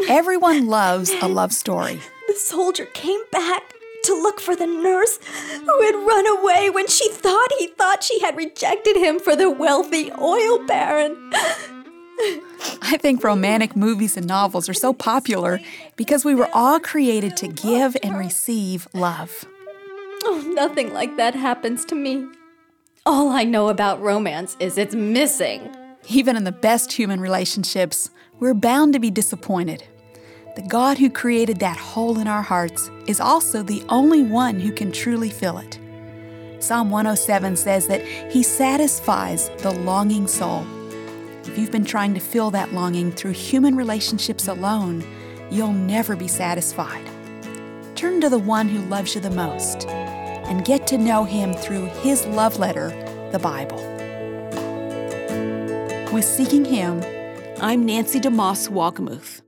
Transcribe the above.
Everyone loves a love story. The soldier came back to look for the nurse who had run away when he thought she had rejected him for the wealthy oil baron. I think romantic movies and novels are so popular because we were all created to give and receive love. Oh, nothing like that happens to me. All I know about romance is it's missing. Even in the best human relationships, we're bound to be disappointed. The God who created that hole in our hearts is also the only one who can truly fill it. Psalm 107 says that He satisfies the longing soul. If you've been trying to fill that longing through human relationships alone, you'll never be satisfied. Turn to the one who loves you the most and get to know Him through His love letter, the Bible. With Seeking Him, I'm Nancy DeMoss Walkemuth.